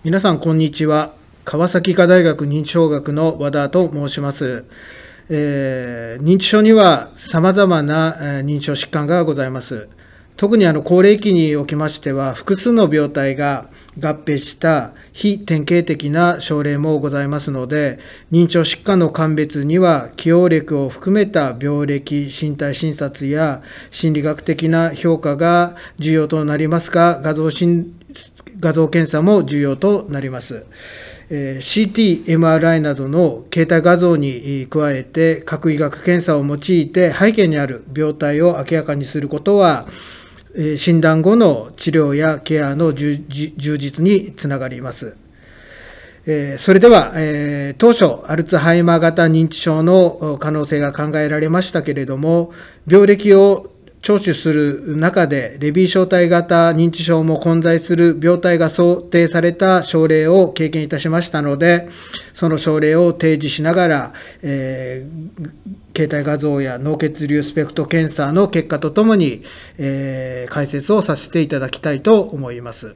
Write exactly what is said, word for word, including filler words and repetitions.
皆さんこんにちは。川崎医科大学認知症学の和田と申します。えー、認知症には様々な認知症疾患がございます。特にあの高齢期におきましては、複数の病態が合併した非典型的な症例もございますので、認知症疾患の鑑別には既往歴を含めた病歴、身体診察や心理学的な評価が重要となりますが、画像診画像検査も重要となります。えー、シーティー、エムアールアイ などの形態画像に加えて、核医学検査を用いて背景にある病態を明らかにすることは、えー、診断後の治療やケアの充実につながります。えー、それでは、えー、当初、アルツハイマー型認知症の可能性が考えられましたけれども、病歴を聴取する中で、レビー小体型認知症も混在する病態が想定された症例を経験いたしましたので、その症例を提示しながら、えー、形態画像や脳血流スペクト検査の結果とともに、えー、解説をさせていただきたいと思います。